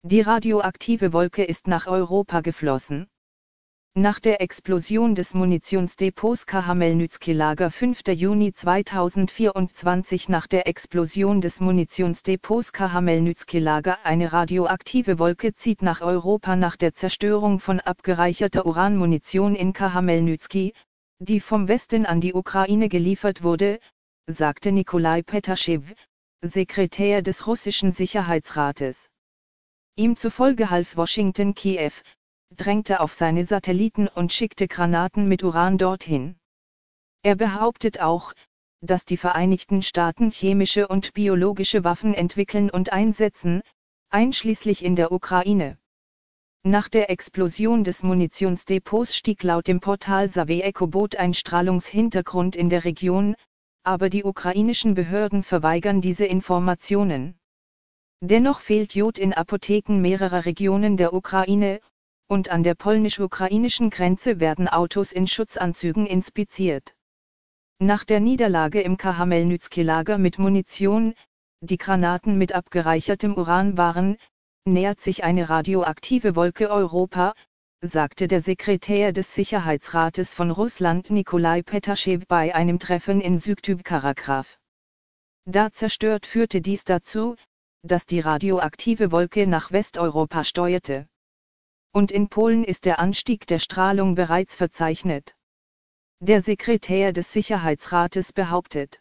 Die radioaktive Wolke ist nach Europa geflossen. Nach der Explosion des Munitionsdepots Khamelnytsky-Lager 5. Juni 2024. Nach der Explosion des Munitionsdepots Khamelnytsky-Lager eine radioaktive Wolke zieht nach Europa nach der Zerstörung von abgereicherter Uranmunition in Khamelnytsky, die vom Westen an die Ukraine geliefert wurde, sagte Nikolai Petaschew, Sekretär des russischen Sicherheitsrates. Ihm zufolge half Washington Kiew, drängte auf seine Satelliten und schickte Granaten mit Uran dorthin. Er behauptet auch, dass die Vereinigten Staaten chemische und biologische Waffen entwickeln und einsetzen, einschließlich in der Ukraine. Nach der Explosion des Munitionsdepots stieg laut dem Portal Savvy Ecobot ein Strahlungshintergrund in der Region, aber die ukrainischen Behörden verweigern diese Informationen. Dennoch fehlt Jod in Apotheken mehrerer Regionen der Ukraine, und an der polnisch-ukrainischen Grenze werden Autos in Schutzanzügen inspiziert. Nach der Niederlage im Khamelnytsky-Lager mit Munition, die Granaten mit abgereichertem Uran waren, nähert sich eine radioaktive Wolke Europa, sagte der Sekretär des Sicherheitsrates von Russland Nikolai Petaschew bei einem Treffen in Südkarakraw. Da zerstört führte dies dazu, dass die radioaktive Wolke nach Westeuropa steuerte. Und in Polen ist der Anstieg der Strahlung bereits verzeichnet. Der Sekretär des Sicherheitsrates behauptet.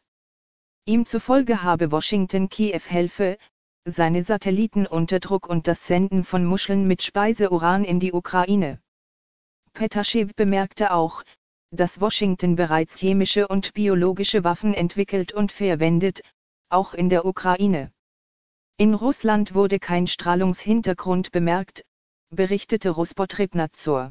Ihm zufolge habe Washington Kiew helfe, seine Satelliten unter Druck und das Senden von Muscheln mit Speiseuran in die Ukraine. Petaschew bemerkte auch, dass Washington bereits chemische und biologische Waffen entwickelt und verwendet, auch in der Ukraine. In Russland wurde kein Strahlungshintergrund bemerkt, berichtete Russpotrebnadzor.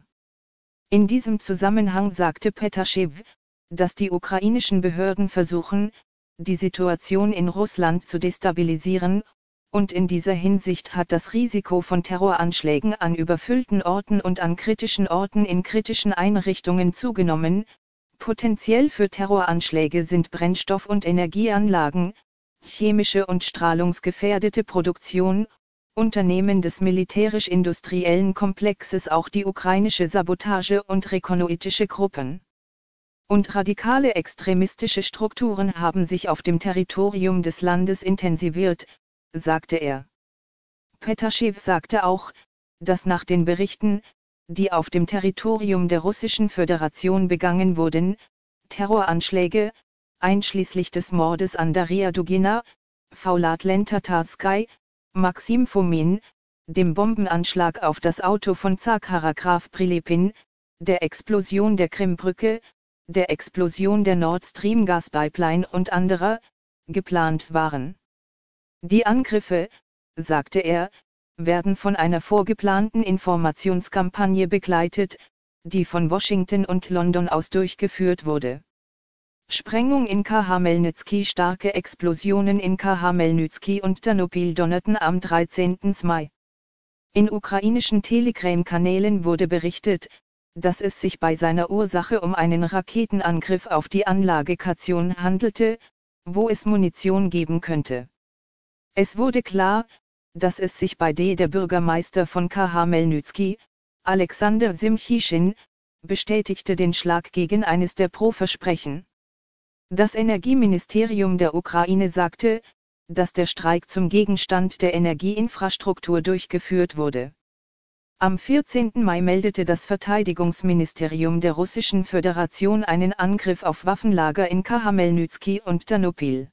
In diesem Zusammenhang sagte Petaschew, dass die ukrainischen Behörden versuchen, die Situation in Russland zu destabilisieren, und in dieser Hinsicht hat das Risiko von Terroranschlägen an überfüllten Orten und an kritischen Orten in kritischen Einrichtungen zugenommen. Potenziell für Terroranschläge sind Brennstoff- und Energieanlagen, chemische und strahlungsgefährdete Produktion, Unternehmen des militärisch-industriellen Komplexes, auch die ukrainische Sabotage- und rekonnoitrische Gruppen und radikale extremistische Strukturen haben sich auf dem Territorium des Landes intensiviert, sagte er. Petaschew sagte auch, dass nach den Berichten, die auf dem Territorium der Russischen Föderation begangen wurden, Terroranschläge, einschließlich des Mordes an Daria Dugina, Vladlen Tatarskij, Maxim Fomin, dem Bombenanschlag auf das Auto von Zakhara Graf Prilepin, der Explosion der Krimbrücke, der Explosion der Nord Stream Gaspipeline und anderer, geplant waren. Die Angriffe, sagte er, werden von einer vorgeplanten Informationskampagne begleitet, die von Washington und London aus durchgeführt wurde. Sprengung in Khamelnytsky. Starke Explosionen in Khamelnytsky und Ternopil donnerten am 13. Mai. In ukrainischen Telegram-Kanälen wurde berichtet, dass es sich bei seiner Ursache um einen Raketenangriff auf die Anlage Kation handelte, wo es Munition geben könnte. Es wurde klar, dass es sich bei der Bürgermeister von Khamelnytsky, Alexander Simchyshyn, bestätigte den Schlag gegen eines der Pro-Versprechen. Das Energieministerium der Ukraine sagte, dass der Streik zum Gegenstand der Energieinfrastruktur durchgeführt wurde. Am 14. Mai meldete das Verteidigungsministerium der Russischen Föderation einen Angriff auf Waffenlager in Khamelnytsky und Ternopil.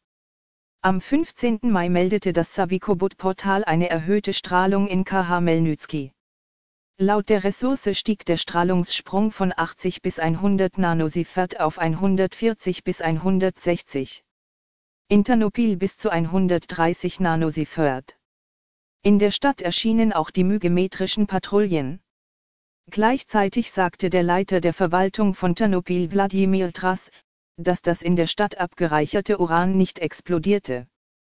Am 15. Mai meldete das Savvy Ecobot-Portal eine erhöhte Strahlung in Khamelnytsky. Laut der Ressource stieg der Strahlungssprung von 80 bis 100 Nanosievert auf 140 bis 160. In Ternopil bis zu 130 Nanosievert. In der Stadt erschienen auch die mygemetrischen Patrouillen. Gleichzeitig sagte der Leiter der Verwaltung von Ternopil Wladimir Tras, dass das in der Stadt abgereicherte Uran nicht explodierte.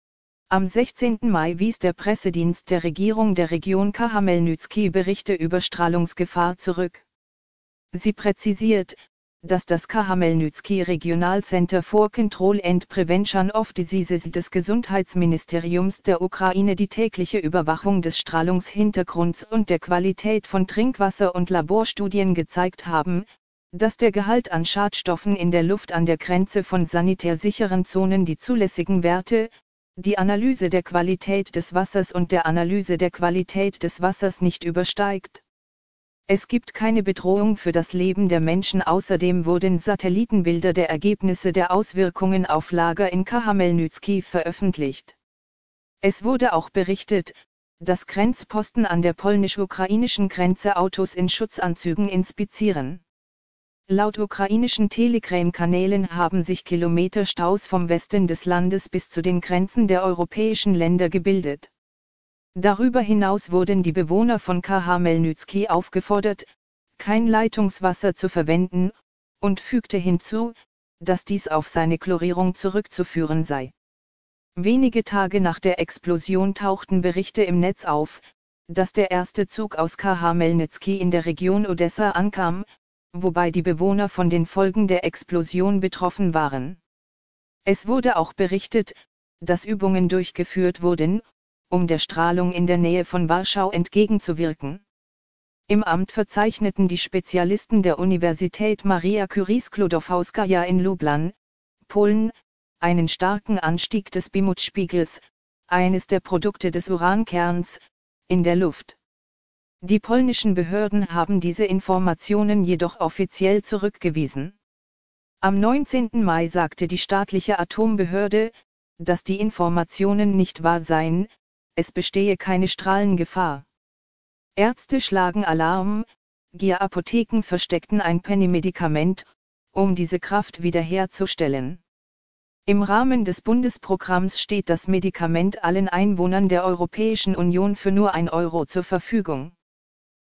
Am 16. Mai wies der Pressedienst der Regierung der Region Khamelnytsky Berichte über Strahlungsgefahr zurück. Sie präzisiert, dass das Khmelnytskyi Regional Center for Control and Prevention of Diseases des Gesundheitsministeriums der Ukraine die tägliche Überwachung des Strahlungshintergrunds und der Qualität von Trinkwasser und Laborstudien gezeigt haben, dass der Gehalt an Schadstoffen in der Luft an der Grenze von sanitär sicheren Zonen die zulässigen Werte, die Analyse der Qualität des Wassers und der Analyse der Qualität des Wassers nicht übersteigt. Es gibt keine Bedrohung für das Leben der Menschen. Außerdem wurden Satellitenbilder der Ergebnisse der Auswirkungen auf Lager in Khmelnytskyi veröffentlicht. Es wurde auch berichtet, dass Grenzposten an der polnisch-ukrainischen Grenze Autos in Schutzanzügen inspizieren. Laut ukrainischen Telegram-Kanälen haben sich Kilometer-Staus vom Westen des Landes bis zu den Grenzen der europäischen Länder gebildet. Darüber hinaus wurden die Bewohner von Khmelnytskyi aufgefordert, kein Leitungswasser zu verwenden, und fügte hinzu, dass dies auf seine Chlorierung zurückzuführen sei. Wenige Tage nach der Explosion tauchten Berichte im Netz auf, dass der erste Zug aus Khmelnytskyi in der Region Odessa ankam, wobei die Bewohner von den Folgen der Explosion betroffen waren. Es wurde auch berichtet, dass Übungen durchgeführt wurden, um der Strahlung in der Nähe von Warschau entgegenzuwirken. Im Amt verzeichneten die Spezialisten der Universität Maria Curie Sklodowska in Lublin, Polen, einen starken Anstieg des Bimutspiegels, eines der Produkte des Urankerns, in der Luft. Die polnischen Behörden haben diese Informationen jedoch offiziell zurückgewiesen. Am 19. Mai sagte die staatliche Atombehörde, dass die Informationen nicht wahr seien, es bestehe keine Strahlengefahr. Ärzte schlagen Alarm, Gier-Apotheken versteckten ein Penny-Medikament, um diese Kraft wiederherzustellen. Im Rahmen des Bundesprogramms steht das Medikament allen Einwohnern der Europäischen Union für nur 1 € zur Verfügung.